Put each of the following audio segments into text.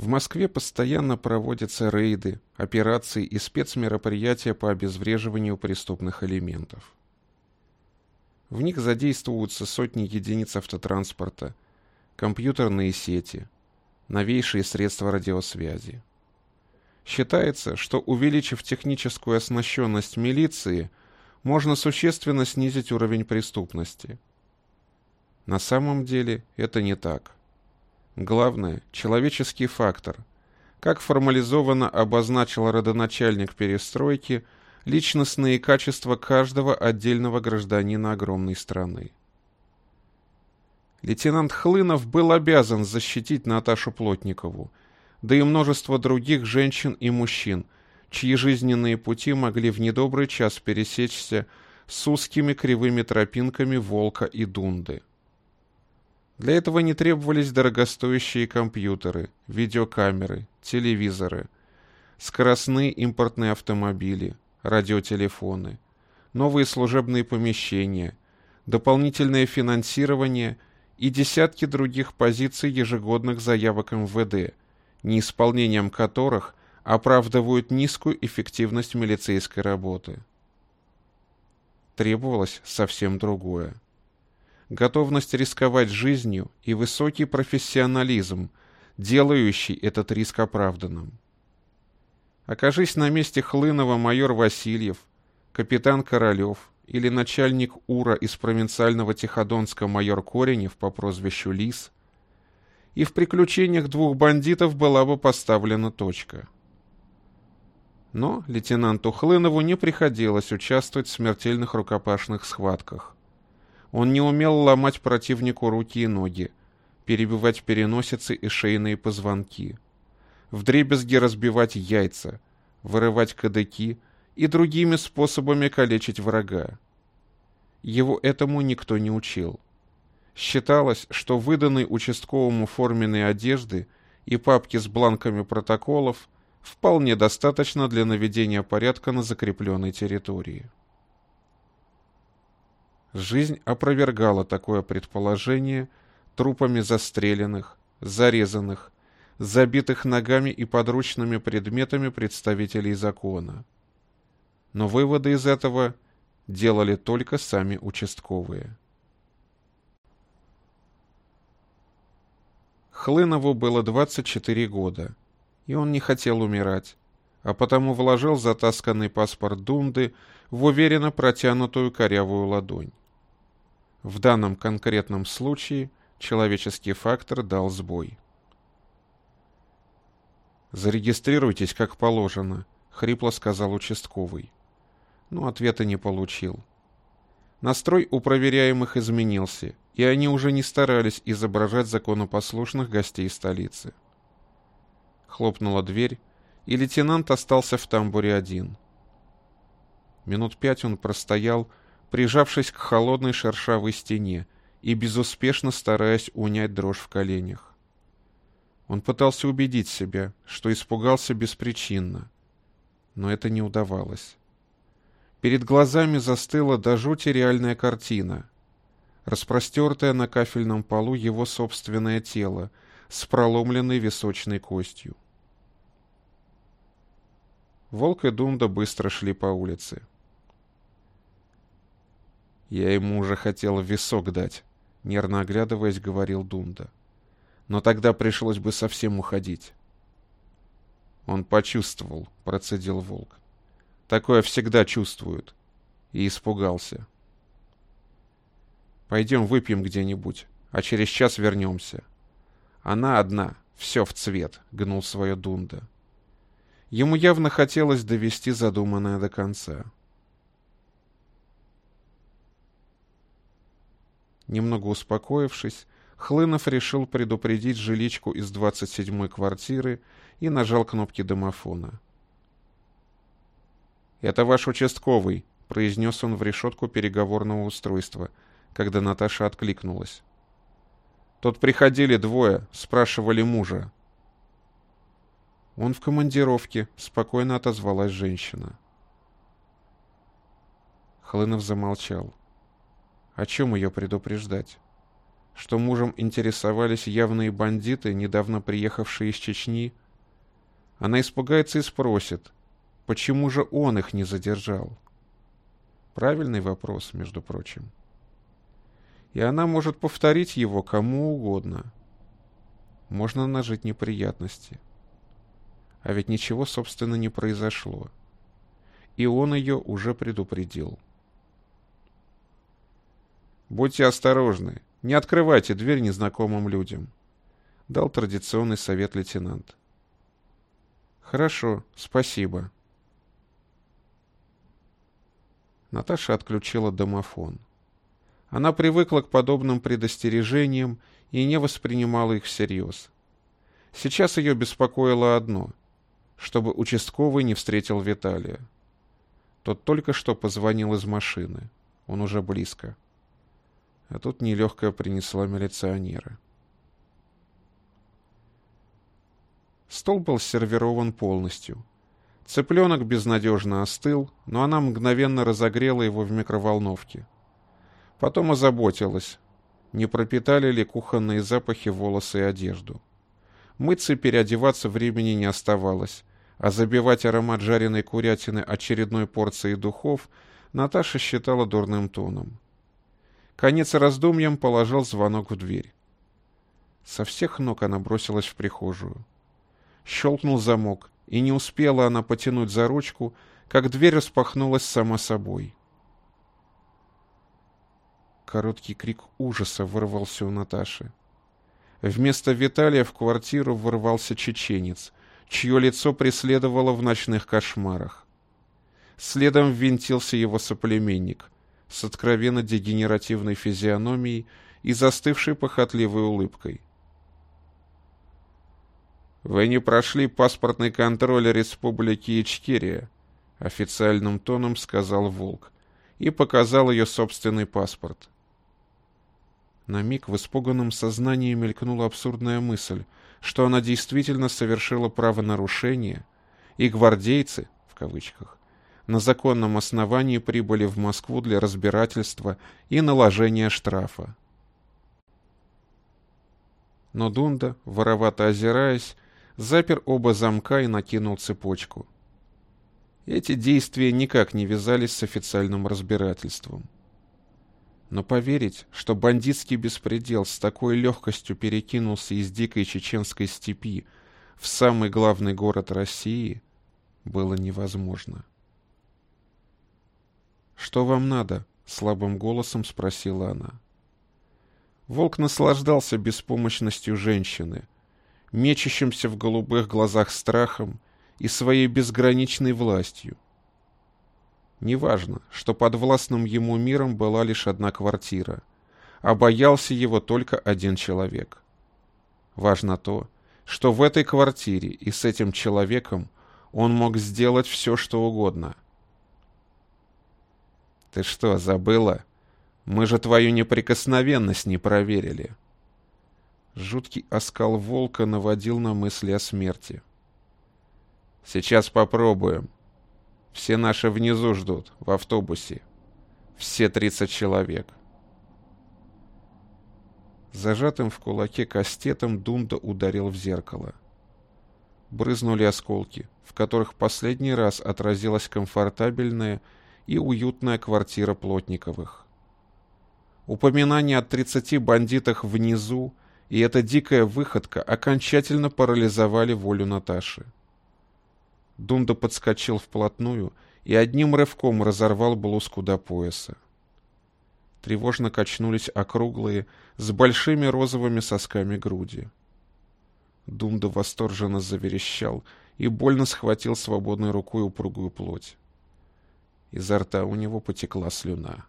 В Москве постоянно проводятся рейды, операции и спецмероприятия по обезвреживанию преступных элементов. В них задействуются сотни единиц автотранспорта, компьютерные сети, новейшие средства радиосвязи. Считается, что, увеличив техническую оснащенность милиции, можно существенно снизить уровень преступности. На самом деле это не так. Главное – человеческий фактор. Как формализованно обозначил родоначальник перестройки, личностные качества каждого отдельного гражданина огромной страны. Лейтенант Хлынов был обязан защитить Наташу Плотникову, да и множество других женщин и мужчин, чьи жизненные пути могли в недобрый час пересечься с узкими кривыми тропинками Волка и Дунды. Для этого не требовались дорогостоящие компьютеры, видеокамеры, телевизоры, скоростные импортные автомобили, радиотелефоны, новые служебные помещения, дополнительное финансирование и десятки других позиций ежегодных заявок МВД, неисполнением которых оправдывают низкую эффективность милицейской работы. Требовалось совсем другое. Готовность рисковать жизнью и высокий профессионализм, делающий этот риск оправданным. Окажись на месте Хлынова майор Васильев, капитан Королев или начальник УРА из провинциального Тиходонска майор Коренев по прозвищу Лис, и в приключениях двух бандитов была бы поставлена точка. Но лейтенанту Хлынову не приходилось участвовать в смертельных рукопашных схватках. Он не умел ломать противнику руки и ноги, перебивать переносицы и шейные позвонки, вдребезги разбивать яйца, вырывать кадыки и другими способами калечить врага. Его этому никто не учил. Считалось, что выданной участковому форменной одежды и папки с бланками протоколов вполне достаточно для наведения порядка на закрепленной территории. Жизнь опровергала такое предположение трупами застреленных, зарезанных, забитых ногами и подручными предметами представителей закона. Но выводы из этого делали только сами участковые. Хлынову было 24 года, и он не хотел умирать, а потому вложил затасканный паспорт Дунды в уверенно протянутую корявую ладонь. В данном конкретном случае человеческий фактор дал сбой. «Зарегистрируйтесь, как положено», — хрипло сказал участковый. Но ответа не получил. Настрой у проверяемых изменился, и они уже не старались изображать законопослушных гостей столицы. Хлопнула дверь, и лейтенант остался в тамбуре один. Минут 5 он простоял, прижавшись к холодной шершавой стене и безуспешно стараясь унять дрожь в коленях. Он пытался убедить себя, что испугался беспричинно, но это не удавалось. Перед глазами застыла до жути реальная картина. Распростертое на кафельном полу его собственное тело с проломленной височной костью. Волк и Дунда быстро шли по улице. «Я ему уже хотел в висок дать», — нервно оглядываясь, говорил Дунда. «Но тогда пришлось бы совсем уходить». «Он почувствовал», — процедил Волк. «Такое всегда чувствуют». И испугался. «Пойдем выпьем где-нибудь, а через час вернемся». «Она одна, все в цвет», — гнул свое Дунда. Ему явно хотелось довести задуманное до конца. Немного успокоившись, Хлынов решил предупредить жиличку из 27-й квартиры и нажал кнопки домофона. «Это ваш участковый», — произнес он в решетку переговорного устройства, когда Наташа откликнулась. «Тут приходили двое, спрашивали мужа». «Он в командировке», — спокойно отозвалась женщина. Хлынов замолчал. О чем ее предупреждать? что мужем интересовались явные бандиты, недавно приехавшие из Чечни, она испугается и спросит, почему же он их не задержал? Правильный вопрос, между прочим. И она может повторить его кому угодно. Можно нажить неприятности. А ведь ничего, собственно, не произошло. И он ее уже предупредил. «Будьте осторожны, не открывайте дверь незнакомым людям», — дал традиционный совет лейтенант. «Хорошо, спасибо». Наташа отключила домофон. Она привыкла к подобным предостережениям и не воспринимала их всерьез. Сейчас ее беспокоило одно — чтобы участковый не встретил Виталия. Тот только что позвонил из машины. Он уже близко. А тут нелегкая принесла милиционера. Стол был сервирован полностью. Цыпленок безнадежно остыл, но она мгновенно разогрела его в микроволновке. Потом озаботилась, не пропитали ли кухонные запахи волосы и одежду. Мыться и переодеваться времени не оставалось, а забивать аромат жареной курятины очередной порцией духов Наташа считала дурным тоном. Конец раздумьям положил звонок в дверь. Со всех ног она бросилась в прихожую. Щелкнул замок, и не успела она потянуть за ручку, как дверь распахнулась сама собой. Короткий крик ужаса вырвался у Наташи. Вместо Виталия в квартиру ворвался чеченец, чье лицо преследовало в ночных кошмарах. Следом ввинтился его соплеменник с откровенно дегенеративной физиономией и застывшей похотливой улыбкой. «Вы не прошли паспортный контроль Республики Ичкерия», — официальным тоном сказал Волк и показал ее собственный паспорт. На миг в испуганном сознании мелькнула абсурдная мысль, что она действительно совершила правонарушение, и гвардейцы, в кавычках, на законном основании прибыли в Москву для разбирательства и наложения штрафа. Но Дунда, воровато озираясь, запер оба замка и накинул цепочку. Эти действия никак не вязались с официальным разбирательством. Но поверить, что бандитский беспредел с такой легкостью перекинулся из дикой чеченской степи в самый главный город России, было невозможно. «Что вам надо?» — слабым голосом спросила она. Волк наслаждался беспомощностью женщины, мечущимся в голубых глазах страхом и своей безграничной властью. Неважно, что подвластным ему миром была лишь одна квартира, а боялся его только один человек. Важно то, что в этой квартире и с этим человеком он мог сделать все, что угодно. «Ты что, забыла? Мы же твою неприкосновенность не проверили». Жуткий оскал волка наводил на мысли о смерти. «Сейчас попробуем. Все наши внизу ждут, в автобусе. Все 30 человек». Зажатым в кулаке кастетом Дунда ударил в зеркало. Брызнули осколки, в которых последний раз отразилась комфортабельная и уютная квартира Плотниковых. Упоминание о 30 бандитах внизу и эта дикая выходка окончательно парализовали волю Наташи. Дунда подскочил вплотную и одним рывком разорвал блузку до пояса. Тревожно качнулись округлые, с большими розовыми сосками груди. Дунда восторженно заверещал и больно схватил свободной рукой упругую плоть. Изо рта у него потекла слюна.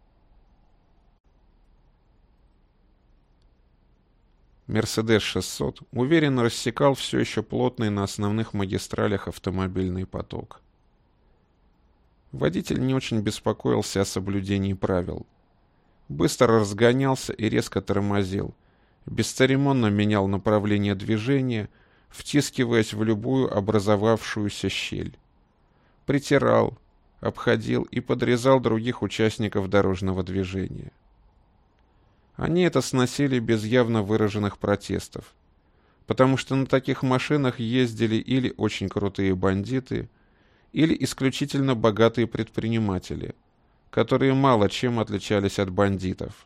Мерседес-600 уверенно рассекал все еще плотный на основных магистралях автомобильный поток. Водитель не очень беспокоился о соблюдении правил. Быстро разгонялся и резко тормозил, бесцеремонно менял направление движения, втискиваясь в любую образовавшуюся щель. Притирал, обходил и подрезал других участников дорожного движения. Они это сносили без явно выраженных протестов, потому что на таких машинах ездили или очень крутые бандиты, или исключительно богатые предприниматели, которые мало чем отличались от бандитов.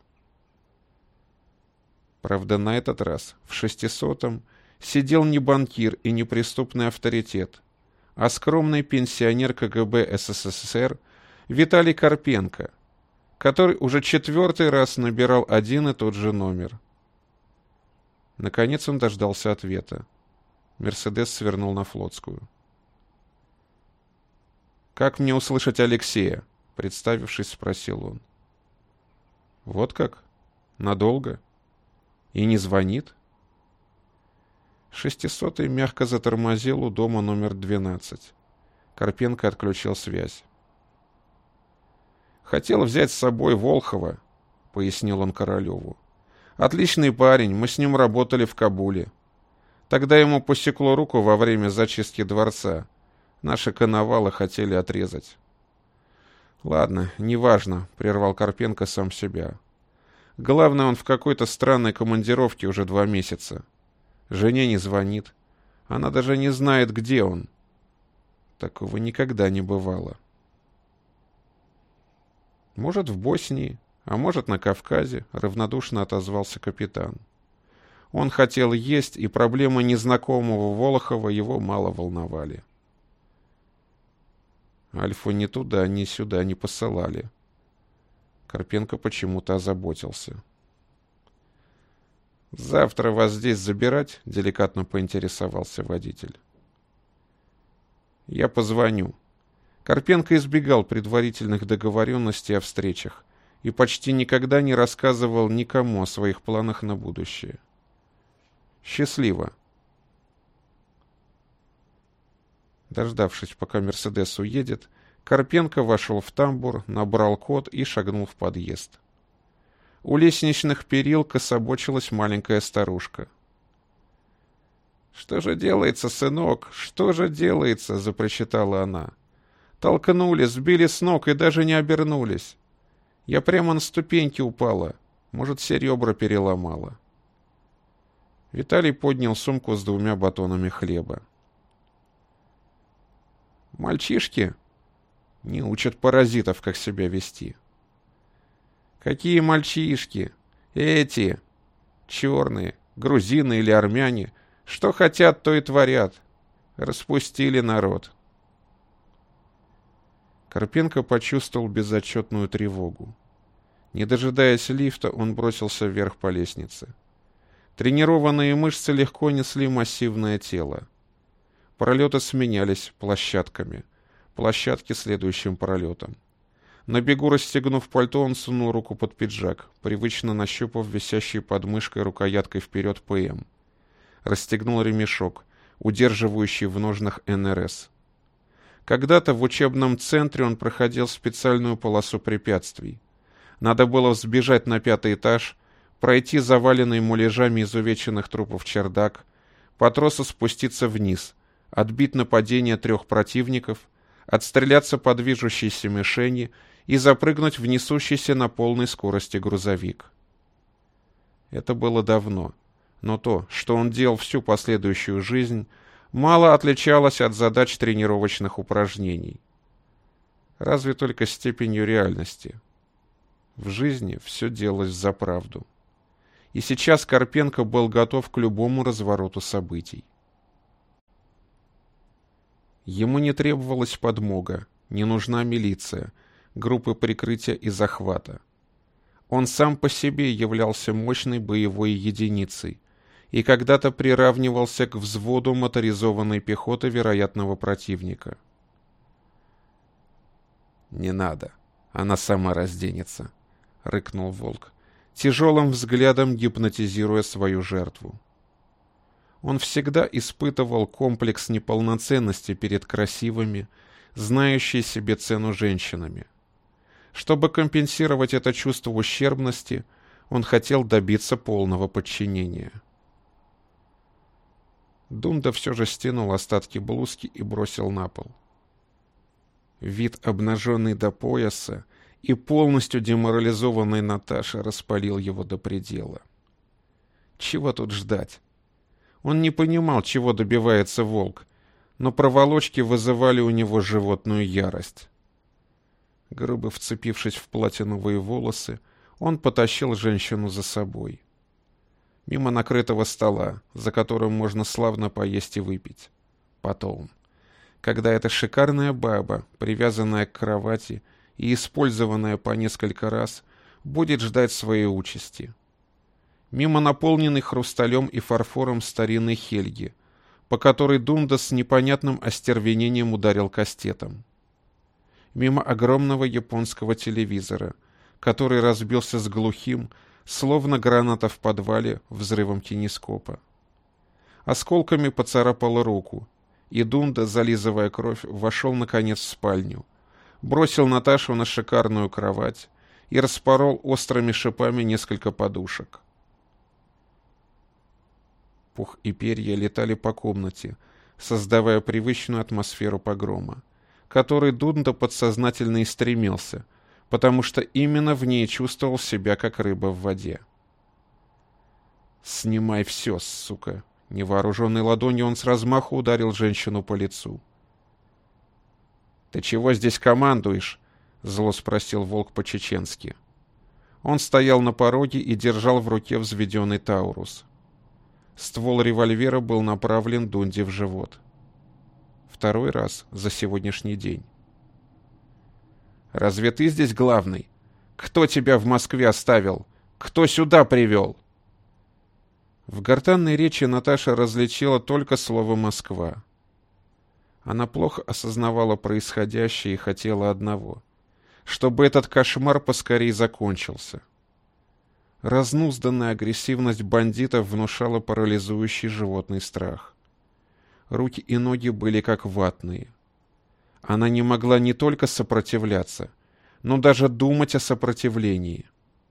Правда, на этот раз, в 600-м, сидел не банкир и не преступный авторитет, а скромный пенсионер КГБ СССР Виталий Карпенко, который уже 4-й раз набирал один и тот же номер. Наконец он дождался ответа. Мерседес свернул на Флотскую. «Как мне услышать Алексея?» — представившись, спросил он. «Вот как? Надолго? И не звонит?» 600-й мягко затормозил у дома номер 12. Карпенко отключил связь. «Хотел взять с собой Волхова», — пояснил он Королеву. «Отличный парень, мы с ним работали в Кабуле. Тогда ему посекло руку во время зачистки дворца. Наши коновалы хотели отрезать». «Ладно, неважно», — прервал Карпенко сам себя. «Главное, он в какой-то странной командировке уже 2 месяца. Жене не звонит. Она даже не знает, где он. Такого никогда не бывало». «Может, в Боснии, а может, на Кавказе», — равнодушно отозвался капитан. Он хотел есть, и проблемы незнакомого Волохова его мало волновали. Альфу ни туда, ни сюда не посылали. Карпенко почему-то озаботился. «Завтра вас здесь забирать?» — деликатно поинтересовался водитель. «Я позвоню». Карпенко избегал предварительных договоренностей о встречах и почти никогда не рассказывал никому о своих планах на будущее. «Счастливо». Дождавшись, пока Мерседес уедет, Карпенко вошел в тамбур, набрал код и шагнул в подъезд. У лестничных перил кособочилась маленькая старушка. «Что же делается, сынок? Что же делается?» — запричитала она. «Толкнули, сбили с ног и даже не обернулись. Я прямо на ступеньки упала. Может, все ребра переломала». Виталий поднял сумку с 2 батонами хлеба. «Мальчишки не учат паразитов, как себя вести». «Какие мальчишки? Эти, черные, грузины или армяне, что хотят, то и творят. Распустили народ». Карпенко почувствовал безотчетную тревогу. Не дожидаясь лифта, он бросился вверх по лестнице. Тренированные мышцы легко несли массивное тело. Пролеты сменялись площадками. Площадки следующим пролетом. На бегу расстегнув пальто, он сунул руку под пиджак, привычно нащупав висящей под мышкой рукояткой вперед ПМ. Расстегнул ремешок, удерживающий в ножнах НРС. Когда-то в учебном центре он проходил специальную полосу препятствий. Надо было взбежать на 5-й этаж, пройти заваленный муляжами изувеченных трупов чердак, по тросу спуститься вниз, отбить нападение 3 противников, отстреляться по движущейся мишени и запрыгнуть в несущийся на полной скорости грузовик. Это было давно, но то, что он делал всю последующую жизнь, мало отличалось от задач тренировочных упражнений. Разве только степенью реальности. В жизни все делалось взаправду. И сейчас Карпенко был готов к любому развороту событий. Ему не требовалась подмога, не нужна милиция, группы прикрытия и захвата. Он сам по себе являлся мощной боевой единицей и когда-то приравнивался к взводу моторизованной пехоты вероятного противника. «Не надо, она сама разденется», — рыкнул волк, тяжелым взглядом гипнотизируя свою жертву. Он всегда испытывал комплекс неполноценности перед красивыми, знающими себе цену женщинами. Чтобы компенсировать это чувство ущербности, он хотел добиться полного подчинения. Дунда все же стянул остатки блузки и бросил на пол. Вид обнаженный до пояса и полностью деморализованный Наташа распалил его до предела. Чего тут ждать? Он не понимал, чего добивается волк, но проволочки вызывали у него животную ярость. Грубо вцепившись в платиновые волосы, он потащил женщину за собой. Мимо накрытого стола, за которым можно славно поесть и выпить. Потом, когда эта шикарная баба, привязанная к кровати и использованная по несколько раз, будет ждать своей участи. Мимо наполненной хрусталем и фарфором старинной Хельги, по которой Дунда с непонятным остервенением ударил кастетом. Мимо огромного японского телевизора, который разбился с глухим, словно граната в подвале, взрывом кинескопа. Осколками поцарапала руку, и Дунда, зализывая кровь, вошел наконец в спальню, бросил Наташу на шикарную кровать и распорол острыми шипами несколько подушек. Пух и перья летали по комнате, создавая привычную атмосферу погрома, которой Дунда подсознательно и стремился, потому что именно в ней чувствовал себя как рыба в воде. «Снимай все, сука!» Невооруженной ладонью он с размаху ударил женщину по лицу. «Ты чего здесь командуешь?» — зло спросил волк по-чеченски. Он стоял на пороге и держал в руке взведенный Таурус. Ствол револьвера был направлен Дунде в живот. Второй раз за сегодняшний день. «Разве ты здесь главный? Кто тебя в Москве оставил? Кто сюда привел?» В гортанной речи Наташа различила только слово «Москва». Она плохо осознавала происходящее и хотела одного — чтобы этот кошмар поскорей закончился. Разнузданная агрессивность бандитов внушала парализующий животный страх. Руки и ноги были как ватные. Она не могла не только сопротивляться, но даже думать о сопротивлении.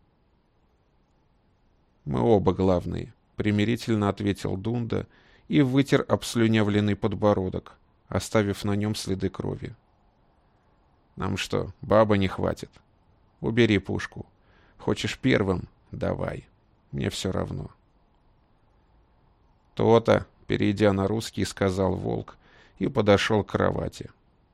«Мы оба главные», — примирительно ответил Дунда и вытер обслюнявленный подбородок, оставив на нем следы крови. «Нам что, баба не хватит? Убери пушку. Хочешь первым? Давай. Мне все равно». «То-то», — перейдя на русский, сказал волк и подошел к кровати.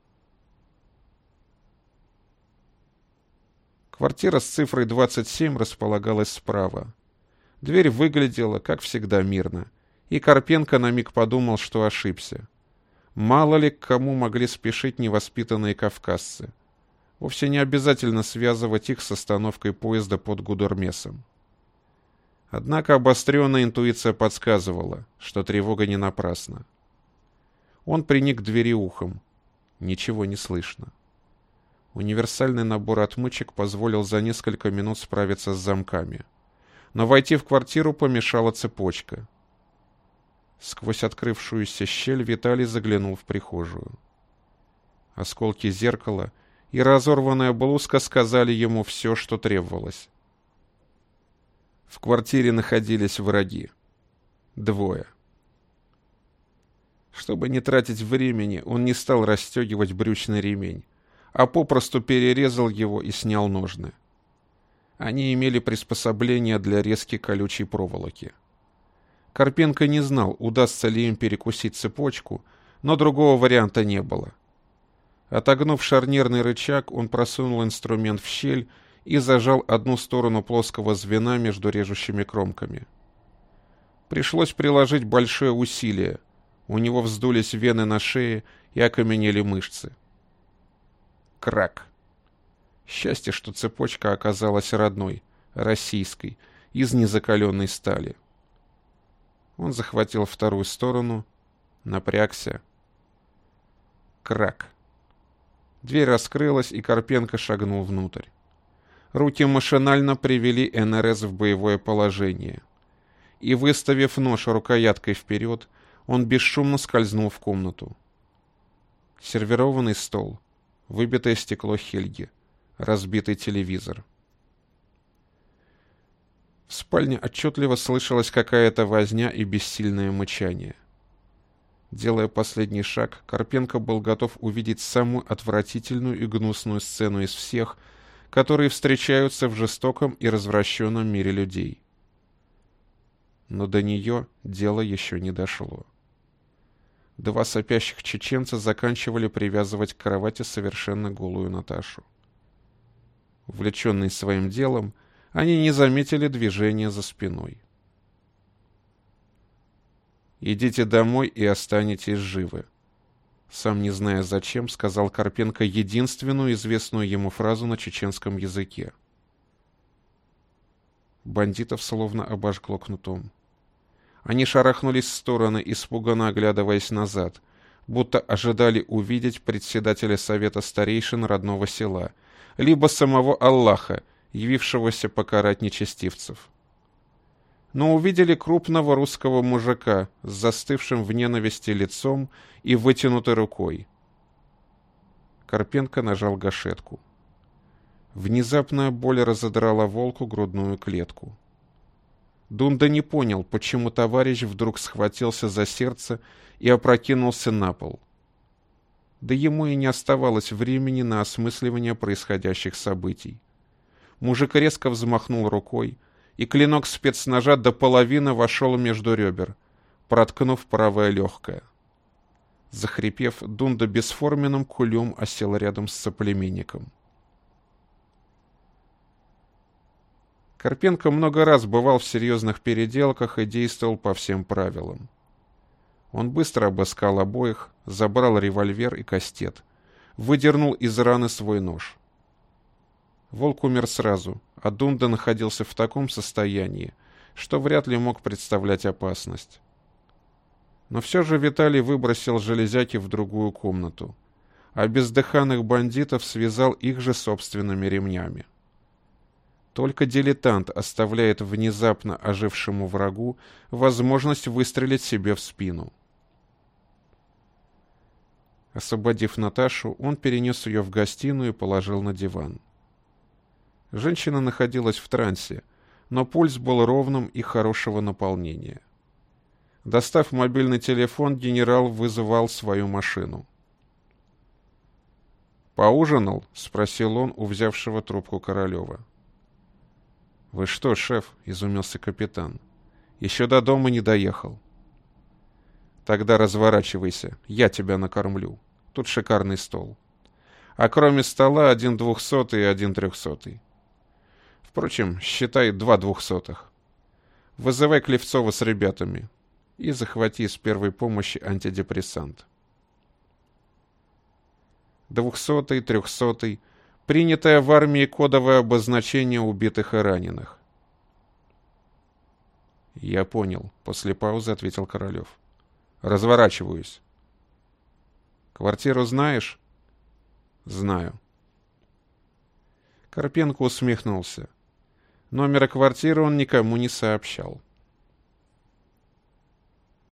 Квартира с цифрой 27 располагалась справа. Дверь выглядела, как всегда, мирно, и Карпенко на миг подумал, что ошибся. Мало ли к кому могли спешить невоспитанные кавказцы. Вовсе не обязательно связывать их с остановкой поезда под Гудермесом. Однако обостренная интуиция подсказывала, что тревога не напрасна. Он приник к двери ухом. Ничего не слышно. Универсальный набор отмычек позволил за несколько минут справиться с замками. Но войти в квартиру помешала цепочка. Сквозь открывшуюся щель Виталий заглянул в прихожую. Осколки зеркала и разорванная блузка сказали ему все, что требовалось. В квартире находились враги. 2. Чтобы не тратить времени, он не стал расстегивать брючный ремень, а попросту перерезал его и снял ножны. Они имели приспособление для резки колючей проволоки. Карпенко не знал, удастся ли им перекусить цепочку, но другого варианта не было. Отогнув шарнирный рычаг, он просунул инструмент в щель и зажал одну сторону плоского звена между режущими кромками. Пришлось приложить большое усилие. У него вздулись вены на шее и окаменели мышцы. Крак. Счастье, что цепочка оказалась родной, российской, из незакаленной стали. Он захватил вторую сторону, напрягся. Крак. Дверь раскрылась, и Карпенко шагнул внутрь. Руки машинально привели НРС в боевое положение. И, выставив нож рукояткой вперед, он бесшумно скользнул в комнату. Сервированный стол, выбитое стекло Хельги, разбитый телевизор. В спальне отчетливо слышалась какая-то возня и бессильное мычание. Делая последний шаг, Карпенко был готов увидеть самую отвратительную и гнусную сцену из всех, которые встречаются в жестоком и развращенном мире людей. Но до нее дело еще не дошло. Два сопящих чеченца заканчивали привязывать к кровати совершенно голую Наташу. Увлеченные своим делом, они не заметили движения за спиной. «Идите домой и останетесь живы», — сам не зная зачем, сказал Карпенко единственную известную ему фразу на чеченском языке. Бандитов словно обожгло кнутом. Они шарахнулись в стороны, испуганно оглядываясь назад, будто ожидали увидеть председателя совета старейшин родного села, либо самого Аллаха, явившегося покарать нечестивцев. Но увидели крупного русского мужика с застывшим в ненависти лицом и вытянутой рукой. Карпенко нажал гашетку. Внезапная боль разодрала волку грудную клетку. Дунда не понял, почему товарищ вдруг схватился за сердце и опрокинулся на пол. Да ему и не оставалось времени на осмысливание происходящих событий. Мужик резко взмахнул рукой, и клинок спецножа до половины вошел между ребер, проткнув правое легкое. Захрипев, Дунда бесформенным кулем осел рядом с соплеменником. Карпенко много раз бывал в серьезных переделках и действовал по всем правилам. Он быстро обыскал обоих, забрал револьвер и кастет, выдернул из раны свой нож. Волк умер сразу, а Дунда находился в таком состоянии, что вряд ли мог представлять опасность. Но все же Виталий выбросил железяки в другую комнату, а бездыханных бандитов связал их же собственными ремнями. Только дилетант оставляет внезапно ожившему врагу возможность выстрелить себе в спину. Освободив Наташу, он перенес ее в гостиную и положил на диван. Женщина находилась в трансе, но пульс был ровным и хорошего наполнения. Достав мобильный телефон, генерал вызывал свою машину. «Поужинал?» — спросил он у взявшего трубку Королева. «Вы что, шеф?» — изумился капитан. «Еще до дома не доехал». «Тогда разворачивайся, я тебя накормлю. Тут шикарный стол. А кроме стола 1 200 и 1 300. Впрочем, считай 2 200. Вызывай Клевцова с ребятами и захвати из первой помощи антидепрессант». 200-й, 300-й — принятое в армии кодовое обозначение убитых и раненых. «Я понял», — после паузы ответил Королев. «Разворачиваюсь». «Квартиру знаешь?» «Знаю». Карпенко усмехнулся. Номера квартиры он никому не сообщал.